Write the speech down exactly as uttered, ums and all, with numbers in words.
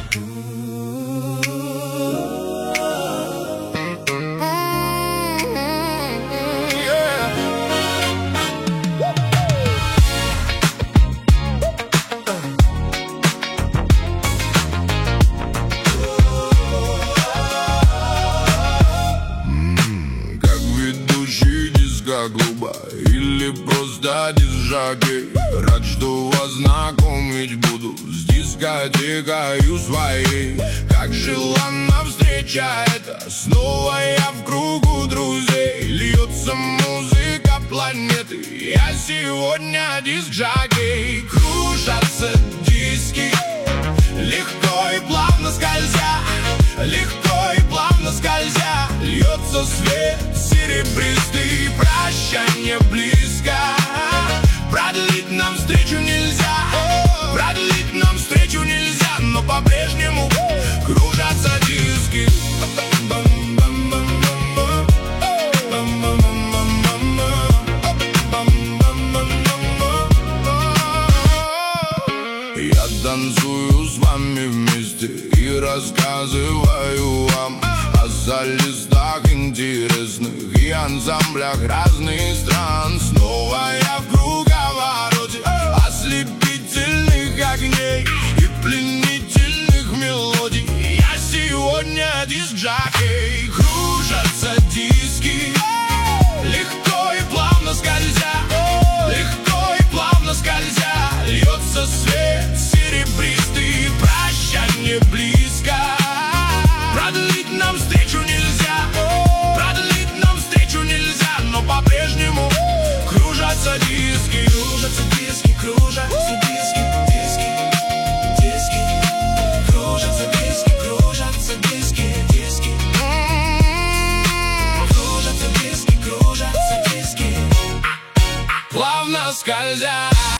Клуба или просто диск-жокей. Рад, что вас знакомить буду с дискотекою своей. Как желанна встреча эта, снова я в кругу друзей. Льется музыка планеты, я сегодня диск-жокей. Кружатся диски, легко и плавно скользя, легко и плавно скользя. Льется свет серебристый, прощание близко. Продлить нам встречу нельзя, продлить нам встречу нельзя, но по-прежнему кружатся диски. Я танцую с вами вместе и рассказываю вам о солистах интересных и ансамблях разных стран. Снова я в круговороте ослепительных огней и пленительных мелодий. Я сегодня диск-жокей. Кружатся диски, легко и плавно скользя, легко и плавно скользя. Льется свет серебристый, прощание близко. Продлить нам встречу нельзя, продлить нам встречу нельзя, но по-прежнему кружатся диски. Кружатся диски, кружатся диски, диски, диски. Кружатся диски, кружатся диски, диски. Кружатся диски, кружатся диски, плавно скользя.